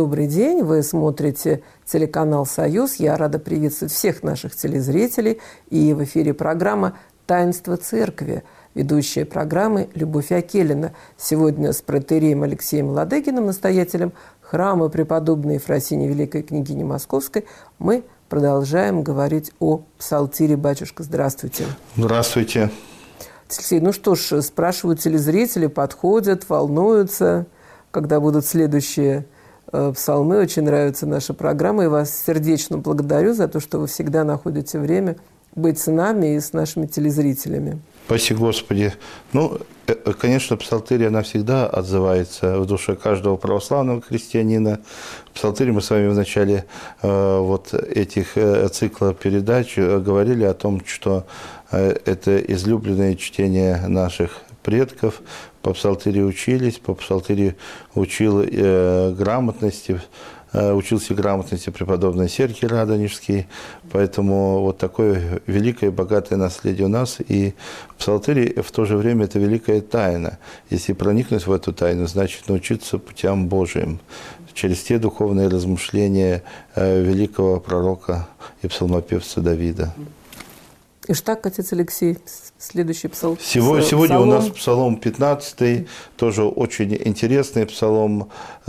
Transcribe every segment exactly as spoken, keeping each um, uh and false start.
Добрый день. Вы смотрите телеканал «Союз». Я рада приветствовать всех наших телезрителей. И в эфире программа «Таинство церкви». Ведущая программы Любовь Акелина. Сегодня с протоиереем Алексеем Ладыгиным, настоятелем храма преподобной Ефросинии Великой княгини Московской, мы продолжаем говорить о псалтире. Батюшка, здравствуйте. Здравствуйте. Алексей, ну что ж, спрашивают телезрители, подходят, волнуются, когда будут следующие э, псалмы. Очень нравится наша программа, и вас сердечно благодарю за то, что вы всегда находите время быть с нами и с нашими телезрителями. Спасибо, Господи. Ну, конечно, псалтырь, она всегда отзывается в душе каждого православного христианина. Псалтырь мы с вами в начале э, вот этих э, цикла передач говорили о том, что э, это излюбленное чтение наших предков. По псалтыре учились, по псалтыре учил э, грамотности, учился грамотности преподобный Сергий Радонежский, поэтому вот такое великое, богатое наследие у нас, и псалтырь в то же время это великая тайна. Если проникнуть в эту тайну, значит научиться путям Божиим, через те духовные размышления великого пророка и псалмопевца Давида. Итак, отец Алексей, следующий псалом. Сегодня, сегодня у нас псалом пятнадцатый, тоже очень интересный псалом.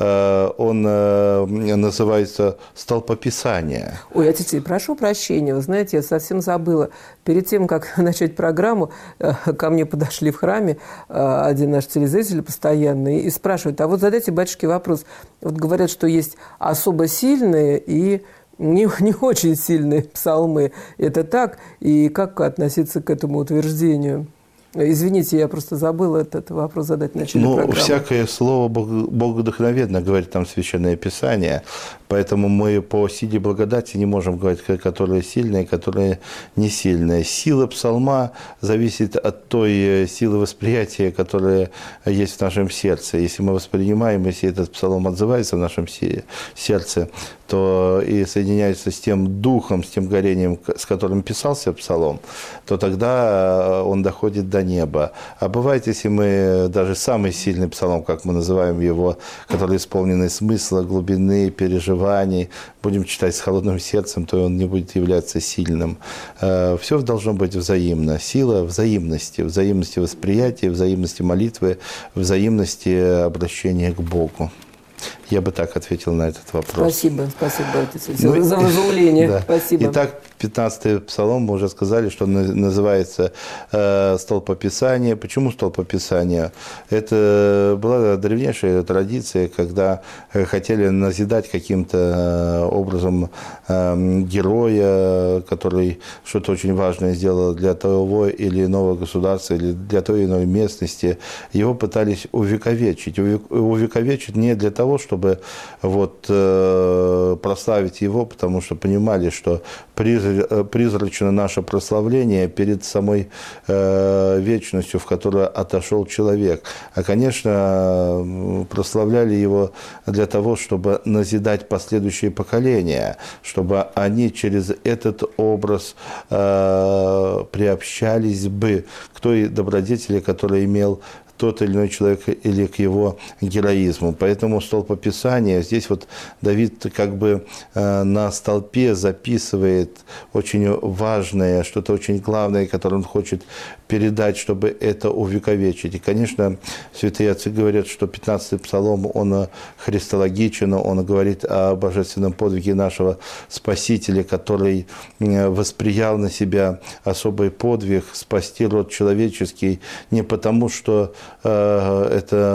Он называется «Столпописание». Ой, отец, прошу прощения, вы знаете, я совсем забыла. Перед тем, как начать программу, ко мне подошли в храме один наш телезритель постоянный и спрашивает, а вот задайте батюшке вопрос. Вот говорят, что есть особо сильные и Не, не очень сильные псалмы. Это так? И как относиться к этому утверждению? Извините, я просто забыла этот вопрос задать в начале ну, программы. Всякое слово богодухновенно, говорит там Священное Писание. Поэтому мы по силе благодати не можем говорить, которые сильные, которые не сильные. Сила псалма зависит от той силы восприятия, которая есть в нашем сердце. Если мы воспринимаем, если этот псалом отзывается в нашем сердце, то и соединяется с тем духом, с тем горением, с которым писался псалом, то тогда он доходит до неба. А бывает, если мы даже самый сильный псалом, как мы называем его, который исполненный смысла, глубины, переживаний, будем читать с холодным сердцем, то он не будет являться сильным. Все должно быть взаимно. Сила взаимности, взаимности восприятия, взаимности молитвы, взаимности обращения к Богу. Я бы так ответил на этот вопрос. Спасибо, спасибо, отец, ну, за разумление. Да. Спасибо. Итак, пятнадцатый псалом, мы уже сказали, что он называется э, «Столпописание». Почему «Столпописание»? Это была древнейшая традиция, когда хотели назидать каким-то образом э, героя, который что-то очень важное сделал для того или иного государства, или для той или иной местности. Его пытались увековечить. Увековечить не для того, чтобы чтобы вот, э, прославить его, потому что понимали, что призрачно наше прославление перед самой э, вечностью, в которую отошел человек. А, конечно, прославляли его для того, чтобы назидать последующие поколения, чтобы они через этот образ э, приобщались бы к той добродетели, которую имел тот или иной человек, или к его героизму. Поэтому столпописание, здесь вот Давид как бы э, на столпе записывает очень важное, что-то очень главное, которое он хочет передать, чтобы это увековечить. И, конечно, святые отцы говорят, что пятнадцатый псалом, он христологичен, он говорит о божественном подвиге нашего Спасителя, который восприял на себя особый подвиг спасти род человеческий не потому, что э,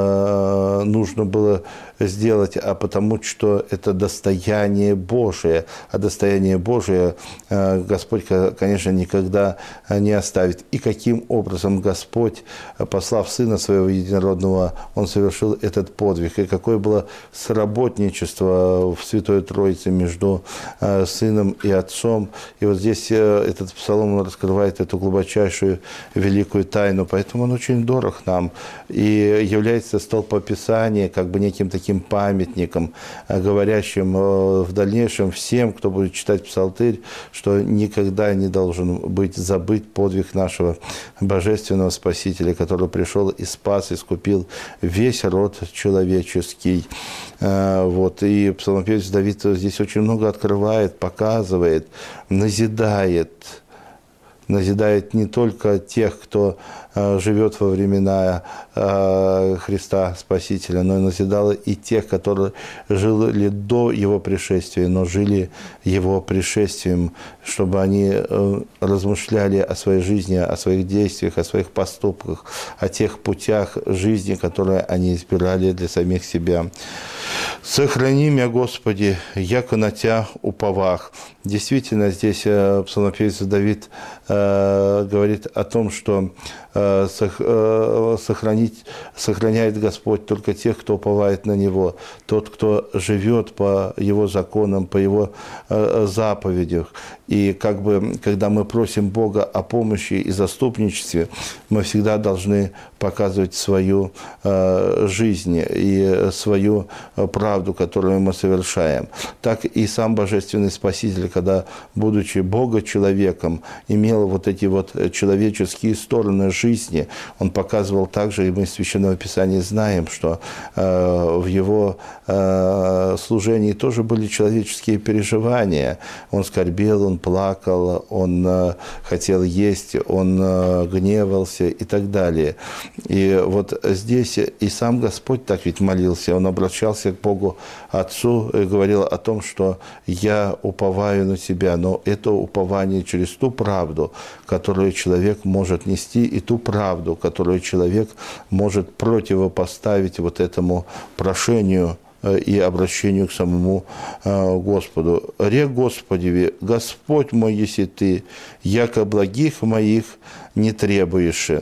это нужно было сделать, а потому, что это достояние Божие. А достояние Божие э, Господь, конечно, никогда не оставит. И каким образом Господь, послав Сына Своего Единородного, Он совершил этот подвиг. И какое было сработничество в Святой Троице между э, Сыном и Отцом. И вот здесь э, этот псалом раскрывает эту глубочайшую великую тайну. Поэтому он очень дорог нам. и является столпописание как бы неким таким памятником, говорящим в дальнейшем всем, кто будет читать Псалтырь, что никогда не должен быть забыт подвиг нашего Божественного Спасителя, который пришел и спас, искупил весь род человеческий. Вот. И псалмопевец Давид здесь очень много открывает, показывает, назидает, назидает не только тех, кто живет во времена Христа Спасителя, но и назидал и тех, которые жили до Его пришествия, но жили Его пришествием, чтобы они размышляли о своей жизни, о своих действиях, о своих поступках, о тех путях жизни, которые они избирали для самих себя. «Сохрани меня, Господи, яко на Тя уповах». Действительно, здесь псалмопевец Давид э, говорит о том, что э, сохранить, сохраняет Господь только тех, кто уповает на Него, тот, кто живет по Его законам, по Его э, заповедям. И как бы, когда мы просим Бога о помощи и заступничестве, мы всегда должны показывать свою э, жизнь и свою правду, которую мы совершаем. Так и сам Божественный Спаситель, когда, будучи Бога-человеком, имел вот эти вот человеческие стороны жизни, он показывал также, и мы из Священного Писания знаем, что э, в его э, служении тоже были человеческие переживания. Он скорбел, он плакал, он э, хотел есть, он э, гневался и так далее. И вот здесь и сам Господь так ведь молился, он обращался к Богу Отцу и говорил о том, что «я уповаю на Тебя», но это упование через ту правду, которую человек может нести, и ту правду, которую человек может противопоставить вот этому прошению и обращению к самому Господу. «Ре Господи, Господь мой, еси Ты, яко благих моих не требуешь».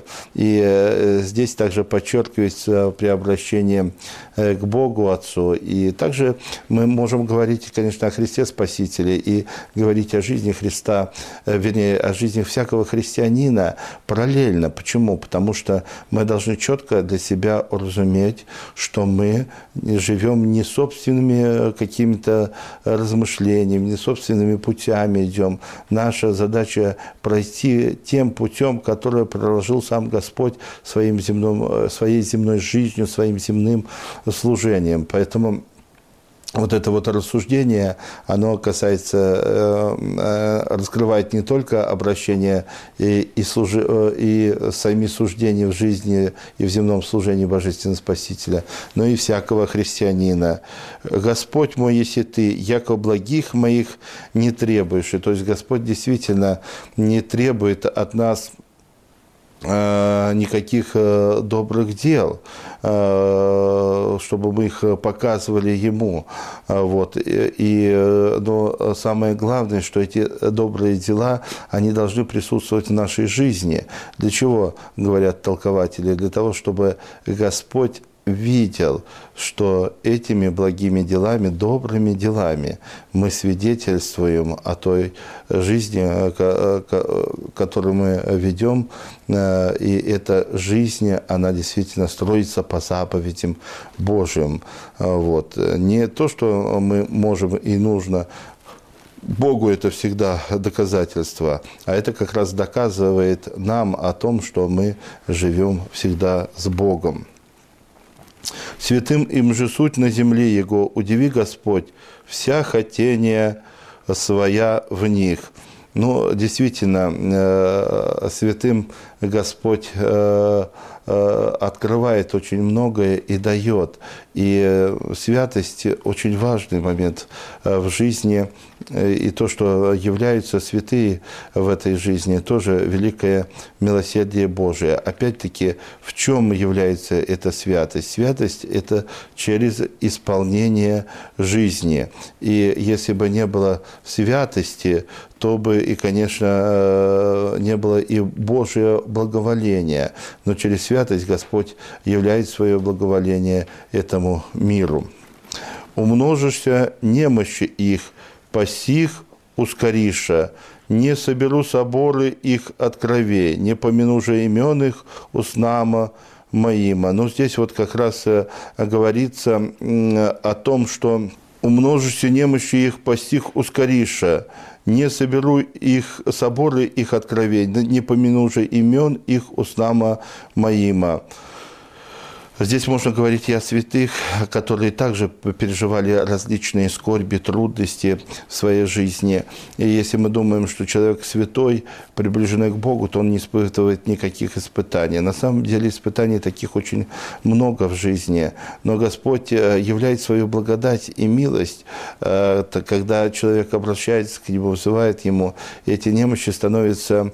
И здесь также подчеркивается при обращении к Богу Отцу. И также мы можем говорить, конечно, о Христе Спасителе и говорить о жизни Христа, вернее, о жизни всякого христианина параллельно. Почему? Потому что мы должны четко для себя уразуметь, что мы живем не собственными какими-то размышлениями, не собственными путями идем. Наша задача пройти тем путем, который проложил сам Господь своим земным, своей земной жизнью, своим земным служением. Поэтому вот это вот рассуждение, оно касается, раскрывает не только обращение и, и, служи, и сами суждения в жизни и в земном служении Божественного Спасителя, но и всякого христианина. «Господь мой, еси Ты, яко благих моих не требуешь». И то есть Господь действительно не требует от нас никаких добрых дел, чтобы мы их показывали Ему. Вот. И, но самое главное, что эти добрые дела, они должны присутствовать в нашей жизни. Для чего, говорят толкователи? Для того, чтобы Господь видел, что этими благими делами, добрыми делами мы свидетельствуем о той жизни, которую мы ведем, и эта жизнь, она действительно строится по заповедям Божьим. Вот. Не то, что мы можем и нужно. Богу это всегда доказательство, а это как раз доказывает нам о том, что мы живем всегда с Богом. «Святым им же суть на земле Его, удиви Господь, вся хотение своя в них». Ну, действительно, святым Господь открывает очень многое и дает. И святость – очень важный момент в жизни. И то, что являются святые в этой жизни, тоже великое милосердие Божие. Опять-таки, в чем является эта святость? Святость – это через исполнение жизни. И если бы не было святости, то бы и, конечно, не было и Божие благоволение. Но через святость Господь являет свое благоволение этому миру. «Умножишься немощи их, посих ускориша, не соберу соборы их от кровей, не помяну же имен их устнама моим. Но здесь вот как раз говорится о том, что умножишься немощи их, постиг ускориша, не соберу их соборы их откровений, не помяну же имен их устнама моима. Здесь можно говорить и о святых, которые также переживали различные скорби, трудности в своей жизни. И если мы думаем, что человек святой, приближенный к Богу, то он не испытывает никаких испытаний. На самом деле испытаний таких очень много в жизни. Но Господь являет свою благодать и милость, когда человек обращается к Нему, вызывает Ему, и эти немощи становятся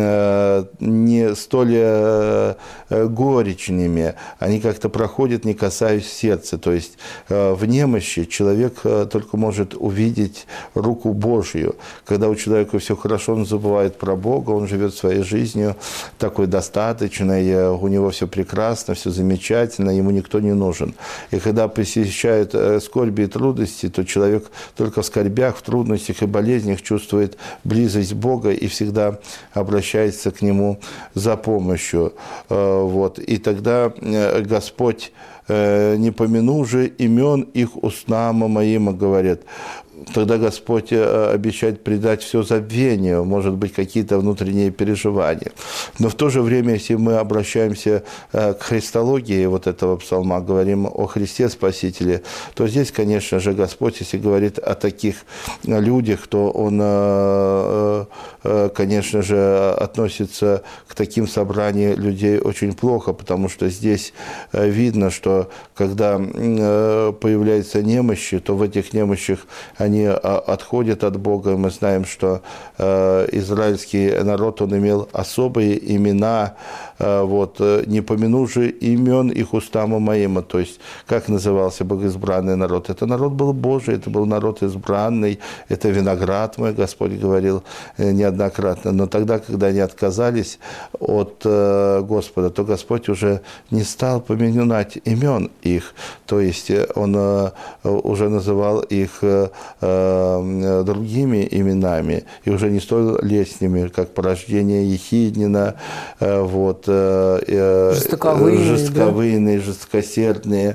не столь горечными, они как-то проходят, не касаясь сердца. То есть в немощи человек только может увидеть руку Божью. Когда у человека все хорошо, он забывает про Бога, он живет своей жизнью такой достаточной, у него все прекрасно, все замечательно, ему никто не нужен. И когда посещают скорби и трудности, то человек только в скорбях, в трудностях и болезнях чувствует близость Бога и всегда обращается к Нему за помощью. Вот. И тогда Господь не помяну же имен их устнама моим, говорят. Тогда Господь обещает предать все забвению, может быть, какие-то внутренние переживания. Но в то же время, если мы обращаемся к христологии вот этого псалма, говорим о Христе Спасителе, то здесь, конечно же, Господь, если говорит о таких людях, то Он, конечно же, относится к таким собраниям людей очень плохо, потому что здесь видно, что когда появляются немощи, то в этих немощах они они отходят от Бога. Мы знаем, что э, израильский народ, он имел особые имена, э, вот, не помяну же имен их устама моима. То есть, как назывался богоизбранный народ? Это народ был Божий, это был народ избранный, это виноград мой, Господь говорил э, неоднократно. Но тогда, когда они отказались от э, Господа, то Господь уже не стал поминать имен их. То есть, Он э, уже называл их э, другими именами, и уже не столь лестными, как порождение Ехиднина, вот, жестоковыйные, жестоковыйные, да? жесткосердные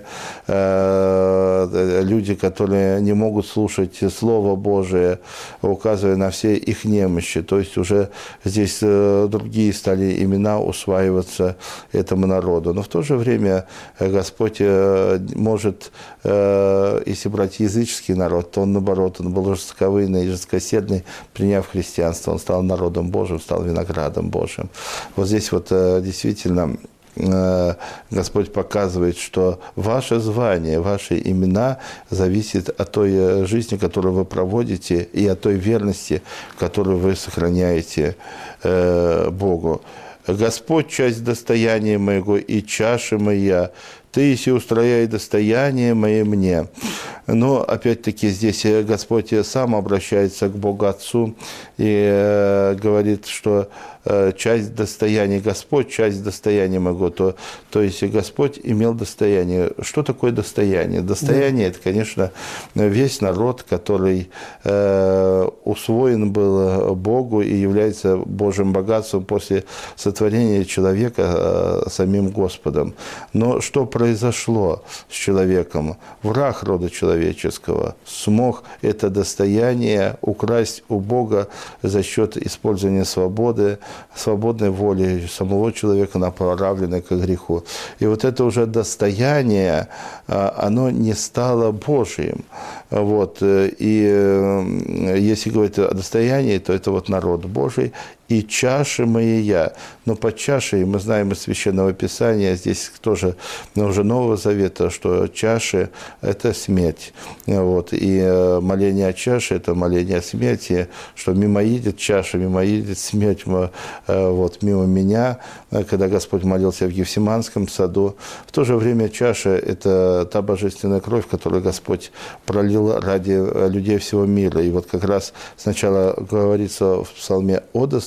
люди, которые не могут слушать Слово Божие, указывая на все их немощи. То есть уже здесь другие стали имена усваиваться этому народу. Но в то же время Господь может, если брать языческий народ, то он, наоборот, он был жестоковыйный и жесткосердный, приняв христианство, он стал народом Божьим, стал виноградом Божьим. Вот здесь вот действительно Господь показывает, что ваше звание, ваши имена зависят от той жизни, которую вы проводите, и от той верности, которую вы сохраняете Богу. Господь, часть достояния моего и чаши моя, Ты, если устрояй достояние мое мне. Но, опять-таки, здесь Господь сам обращается к Богу Отцу и э, говорит, что э, часть достояния, Господь, часть достояния моего. То, то есть Господь имел достояние. Что такое достояние? Достояние – это, конечно, весь народ, который э, усвоен был Богу и является Божьим богатством после сотворения человека э, самим Господом. Но что произошло с человеком? Враг рода человеческого смог это достояние украсть у Бога за счет использования свободы, свободной воли самого человека, направленной к греху. И вот это уже достояние, оно не стало Божьим. Вот. И если говорить о достоянии, то это вот народ Божий и чаши моя. Но под чашей мы знаем из Священного Писания, здесь тоже уже Нового Завета, что чаши – это смерть. Вот. И моление о чаше – это моление о смерти, что мимо едет чаша, мимо едет смерть вот, мимо меня, когда Господь молился в Гефсиманском саду. В то же время чаша – это та божественная кровь, которую Господь пролил ради людей всего мира. И вот как раз сначала говорится в Псалме о достоянии,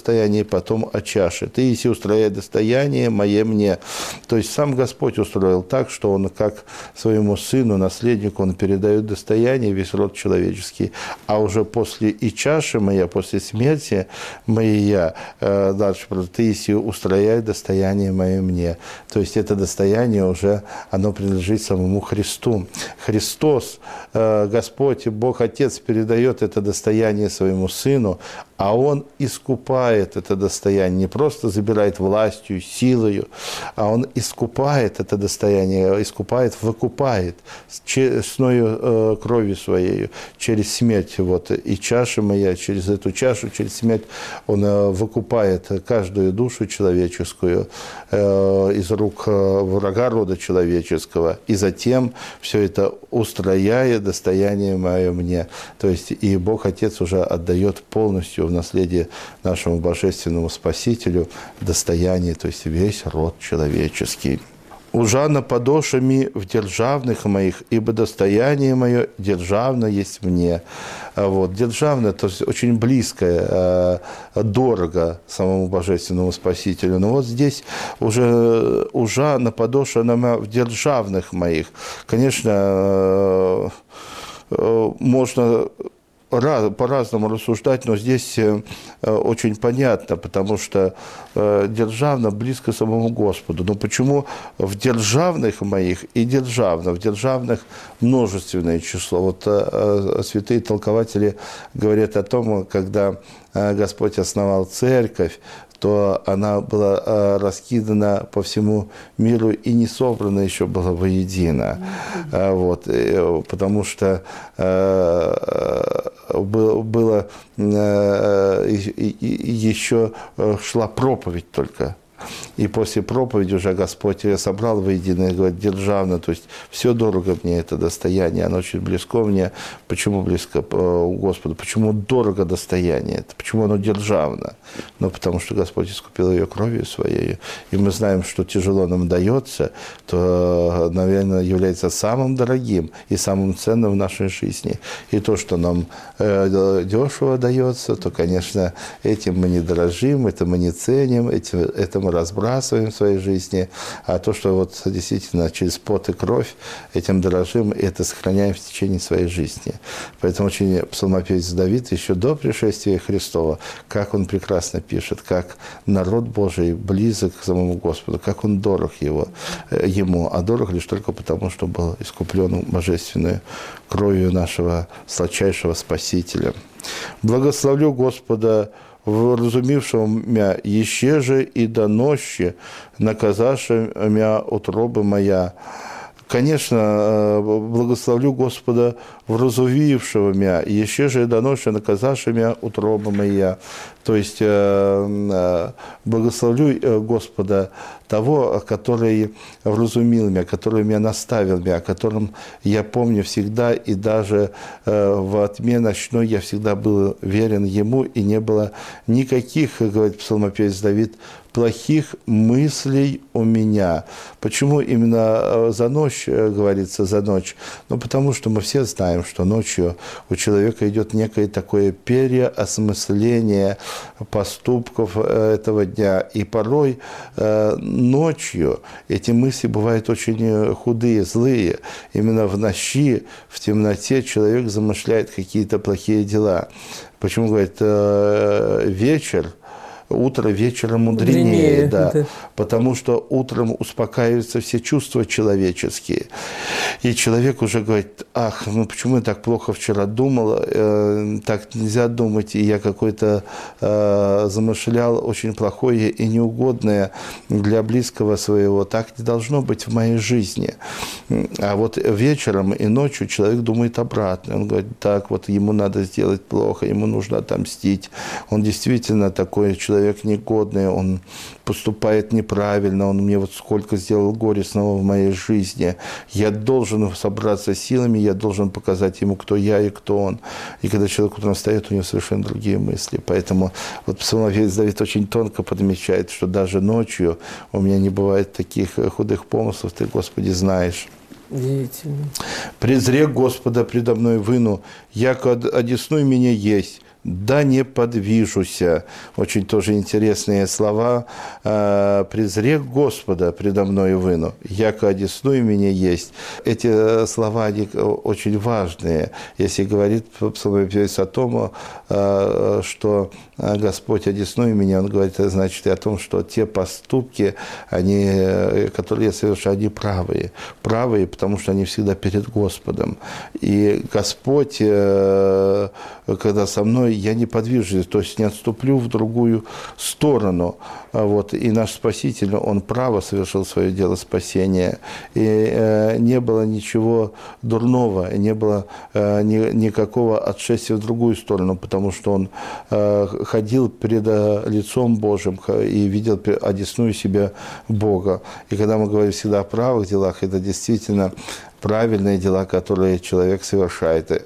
достояние, потом о чаше. Ты, если устрояй достояние мое мне. То есть сам Господь устроил так, что Он как своему сыну, наследнику, Он передает достояние, весь род человеческий. А уже после и чаши моя, после смерти моя, дальше, ты, если устрояй достояние мое мне. То есть это достояние уже, оно принадлежит самому Христу. Христос, Господь, Бог Отец передает это достояние своему Сыну, а Он искупает это достояние, не просто забирает властью, силою, а Он искупает это достояние, искупает, выкупает честною кровью Своей, через смерть. Вот, и чаша моя, через эту чашу, через смерть Он выкупает каждую душу человеческую из рук врага рода человеческого, и затем все это устрояя достояние мое мне. То есть и Бог Отец уже отдает полностью в наследие нашему божественному Спасителю достояние, то есть весь род человеческий. «Ужа на подошами в державных моих, ибо достояние мое державно есть мне». Вот. Державно, то есть очень близко, дорого самому божественному Спасителю. Но вот здесь уже «ужа на подошами в державных моих». Конечно, можно по-разному рассуждать, но здесь очень понятно, потому что державно близко самому Господу. Но почему в державных моих и державно, в державных множественное число? Вот святые толкователи говорят о том, когда Господь основал церковь, то она была раскидана по всему миру и не собрана еще была воедино. Mm-hmm. Вот, потому что было, еще шла проповедь только. И после проповеди уже Господь я собрал воедино и говорит, державно, то есть все дорого мне это достояние, оно очень близко мне. Почему близко у Господа? Почему дорого достояние это? Почему оно державно? Ну, потому что Господь искупил ее кровью своей. И мы знаем, что тяжело нам дается, то, наверное, является самым дорогим и самым ценным в нашей жизни. И то, что нам дешево дается, то, конечно, этим мы не дорожим, это мы не ценим, этим, это мы разбрасываем в своей жизни, а то, что вот действительно через пот и кровь этим дорожим, это сохраняем в течение своей жизни. Поэтому очень псалмопевец Давид еще до пришествия Христова, как он прекрасно пишет, как народ Божий близок к самому Господу, как он дорог его, ему, а дорог лишь только потому, что был искуплен божественной кровью нашего сладчайшего Спасителя. Благословлю Господа, вразумившего мя еще же и доноще, наказавшего мя утроба моя. Конечно, благословлю Господа, вразумившего мя, еще же и доноще, наказавшего мя утроба моя. То есть благословлю Господа того, который вразумил меня, который меня наставил меня, о котором я помню всегда, и даже во тьме ночной я всегда был верен Ему, и не было никаких, говорит псалмопевец Давид, плохих мыслей у меня. Почему именно за ночь говорится за ночь? Ну, потому что мы все знаем, что ночью у человека идет некое такое переосмысление поступков этого дня. И порой ночью эти мысли бывают очень худые, злые. Именно в ночи, в темноте человек замышляет какие-то плохие дела. Почему, говорит, вечер, утро вечера мудренее, мудренее да, да. Потому что утром успокаиваются все чувства человеческие. И человек уже говорит, ах, ну почему я так плохо вчера думал, э, так нельзя думать, и я какой-то э, замышлял очень плохое и неугодное для близкого своего. Так не должно быть в моей жизни. А вот вечером и ночью человек думает обратно. Он говорит, так, вот ему надо сделать плохо, ему нужно отомстить. Он действительно такой человек, человек негодный, он поступает неправильно, он мне вот сколько сделал горестного в моей жизни. Я должен собраться силами, я должен показать ему, кто я и кто он. И когда человек утром встает, у него совершенно другие мысли. Поэтому вот псалмопевец Давид очень тонко подмечает, что даже ночью у меня не бывает таких худых помыслов, ты, Господи, знаешь. Удивительно. «Презрек Господа предо мной выну, яко одесную меня есть, да не подвижуся. Очень тоже интересные слова. «Презрек Господа предо мною выну, яко одесную меня есть». Эти слова, они очень важные. Если говорит псалмопевец о том, что Господь одесную меня, он говорит, значит, и о том, что те поступки, они, которые я совершаю, они правые. Правые, потому что они всегда перед Господом. И Господь, когда со мной, я не подвижусь, то есть не отступлю в другую сторону. Вот. И наш Спаситель, Он право совершил свое дело спасения. И э, не было ничего дурного, не было э, ни, никакого отшествия в другую сторону, потому что Он э, ходил перед лицом Божьим и видел одесную себя Бога. И когда мы говорим всегда о правых делах, это действительно правильные дела, которые человек совершает.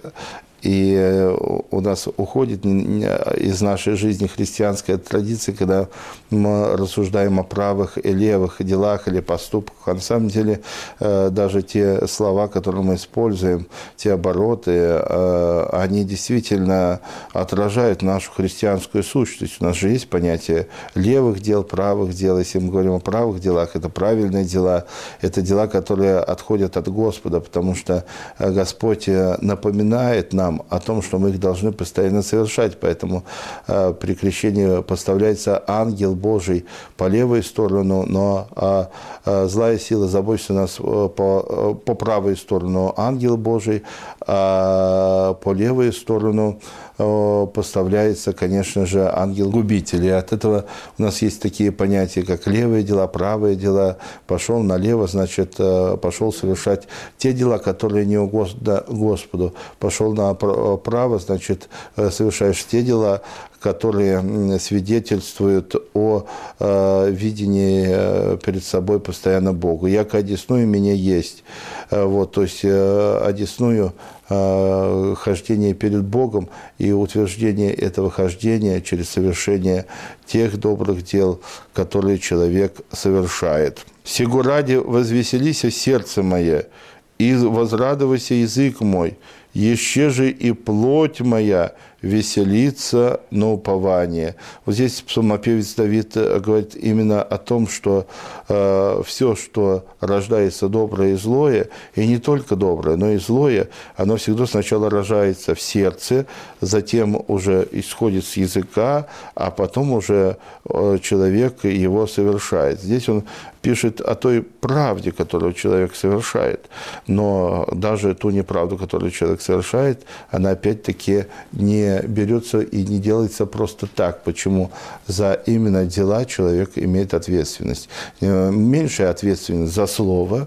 И у нас уходит из нашей жизни христианская традиция, когда мы рассуждаем о правых и левых делах или поступках. А на самом деле даже те слова, которые мы используем, те обороты, они действительно отражают нашу христианскую сущность. У нас же есть понятие левых дел, правых дел. Если мы говорим о правых делах, это правильные дела, это дела, которые отходят от Господа, потому что Господь напоминает нам о том, что мы их должны постоянно совершать. Поэтому э, при крещении поставляется ангел Божий по левую сторону, но э, э, злая сила заботится нас э, по, по правую сторону ангел Божий, а по левую сторону э, поставляется, конечно же, ангел-губитель. И от этого у нас есть такие понятия, как левые дела, правые дела. Пошел налево, значит, э, пошел совершать те дела, которые не угодны Господу. Пошел направо, значит, совершаешь те дела, которые свидетельствуют о э, видении э, перед собой постоянно Богу. «Яко одесную меня есть». Э, вот, то есть э, одесную э, хождение перед Богом и утверждение этого хождения через совершение тех добрых дел, которые человек совершает. «Сего ради возвеселися сердце мое, и возрадовался язык мой, еще же и плоть моя веселится на упование». Вот здесь псалмопевец Давид говорит именно о том, что э, все, что рождается доброе и злое, и не только доброе, но и злое, оно всегда сначала рождается в сердце, затем уже исходит с языка, а потом уже э, человек его совершает. Здесь он пишет о той правде, которую человек совершает, но даже ту неправду, которую человек совершает, она опять-таки не берется и не делается просто так. Почему? За именно дела человек имеет ответственность. Меньшая ответственность за слово.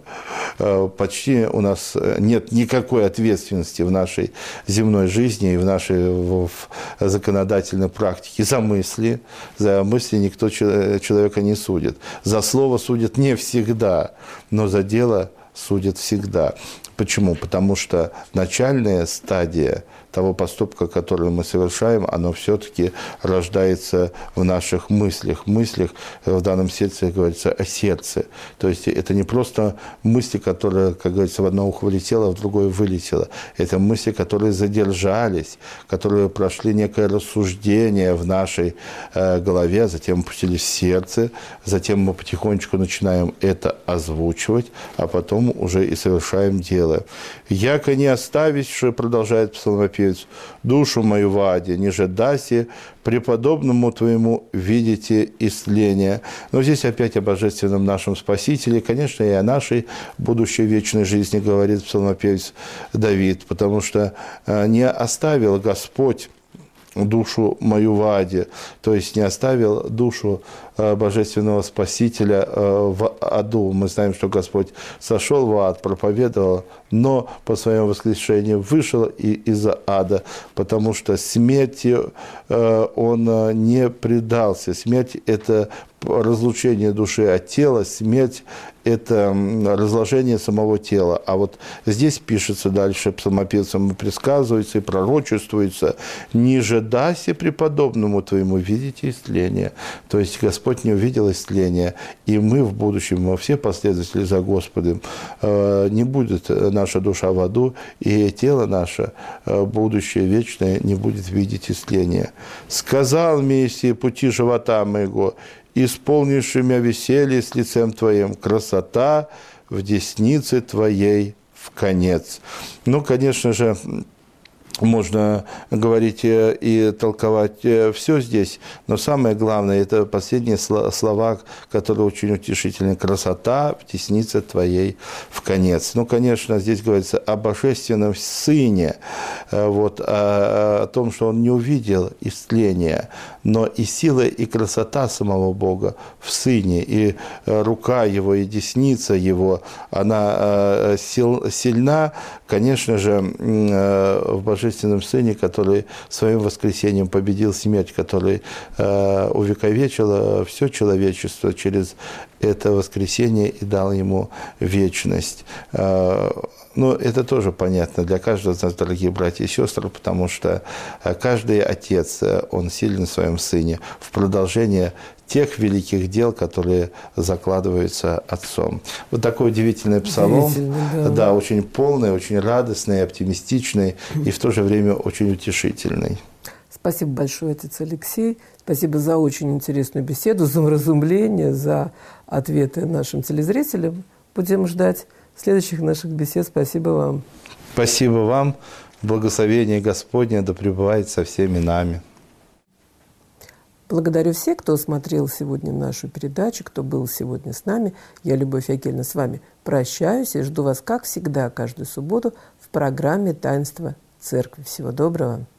Почти у нас нет никакой ответственности в нашей земной жизни и в нашей в законодательной практике за мысли. За мысли никто человека не судит. За слово судит не всегда, но за дело судят всегда. Почему? Потому что начальная стадия того поступка, который мы совершаем, оно все-таки рождается в наших мыслях. Мыслях, в данном сердце говорится о сердце. То есть это не просто мысли, которые, как говорится, в одно ухо влетело, в другое вылетело. Это мысли, которые задержались, которые прошли некое рассуждение в нашей э, голове, затем опустились в сердце, затем мы потихонечку начинаем это озвучивать, а потом уже и совершаем дело. «Яко не оставишь», продолжает псалмопевец, «душу мою в аде, ниже даси, преподобному твоему видите исцеление». Но здесь опять о божественном нашем Спасителе, конечно, и о нашей будущей вечной жизни говорит псалмопевец Давид, потому что не оставил Господь душу мою в аде, то есть не оставил душу Божественного Спасителя в аду. Мы знаем, что Господь сошел в ад, проповедовал, но по своему воскрешению вышел из ада, потому что смертью он не предался. Смерть – это разлучение души от тела, смерть – это разложение самого тела. А вот здесь пишется дальше псалмопевцам, и предсказывается, и пророчествуется: «Ниже даси преподобному твоему видите истление». То есть Господь не увидел истления, и мы в будущем, мы все последователи за Господом, не будет наша душа в аду, и тело наше, будущее вечное, не будет видеть истления. «Сказал Мессия пути живота моего, исполнивший меня веселье с лицем Твоим, красота в деснице Твоей в конец». Ну, конечно же, можно говорить и толковать все здесь, но самое главное – это последние слова, которые очень утешительны. «Красота в деснице Твоей в конец». Ну, конечно, здесь говорится о божественном Сыне, вот, о, о том, что Он не увидел истления, но и сила, и красота самого Бога в Сыне, и рука Его, и десница Его, она сил, сильна, конечно же, в божественном Божественном Сыне, который своим воскресением победил смерть, который э, увековечил все человечество через это воскресение и дал ему вечность. Э, ну, это тоже понятно для каждого из нас, дорогие братья и сестры, потому что каждый отец, он силен в своем сыне, в продолжение тех великих дел, которые закладываются отцом. Вот такой удивительный псалом, да. Да, очень полный, очень радостный, оптимистичный и в то же время очень утешительный. Спасибо большое, отец Алексей. Спасибо за очень интересную беседу, за разумление, за ответы нашим телезрителям. Будем ждать следующих наших бесед. Спасибо вам. Спасибо вам. Благословение Господне да пребывает со всеми нами. Благодарю всех, кто смотрел сегодня нашу передачу, кто был сегодня с нами. Я, Любовь Агельна, с вами прощаюсь и жду вас, как всегда, каждую субботу в программе «Таинство Церкви». Всего доброго.